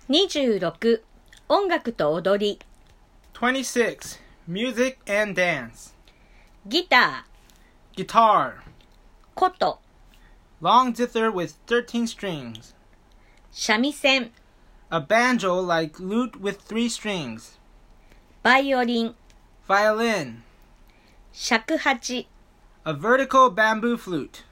26音楽と踊り 26 Music and dance ギタ Guitar ー、琴、 Long zither with 13 strings 三味線、 A banjo like lute with 3 strings バイオリン、 Violin 尺八、 A vertical bamboo flute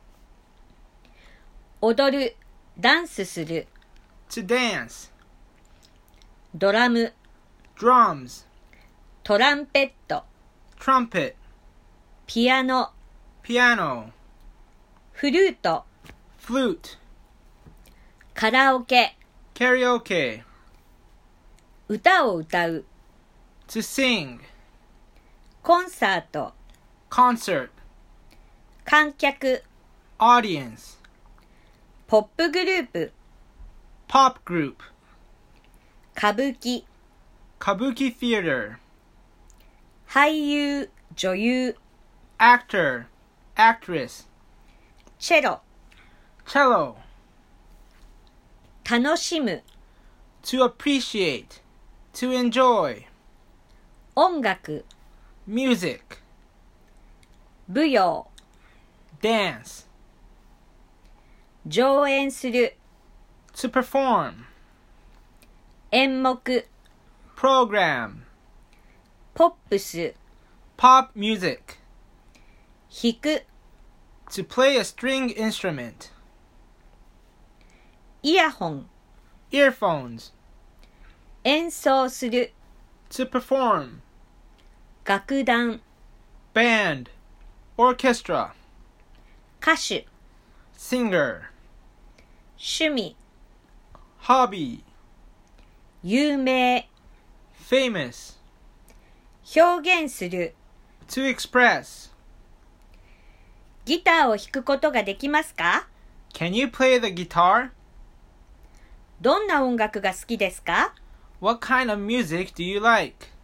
踊る、ダンスする、 To dance ドラム、 Drums トランペット、 Trumpet ピアノ、 Piano フルート、 Flute カラオケ、 Karaoke 歌を歌う、 To sing コンサート、 Concert 観客、 Audience ポップグループ、 Pop group 歌舞伎、 Kabuki theater 俳優、女優、 Actor Actress チェロ、 Cello 楽しむ、 To appreciate To enjoy 音楽、 Music 舞踊、 Dance 上演する、 To perform 演目、 Program ポップス、 Pop music 弾く、 To play a string instrument イヤホン、 Earphones 演奏する、 To perform 楽団、 Band Orchestra 歌手、 Singer 趣味、 Hobby 有名、 Famous 表現する。 To express ギターを弾くことができますか？ Can you play the guitar? どんな音楽が好きですか？ What kind of music do you like?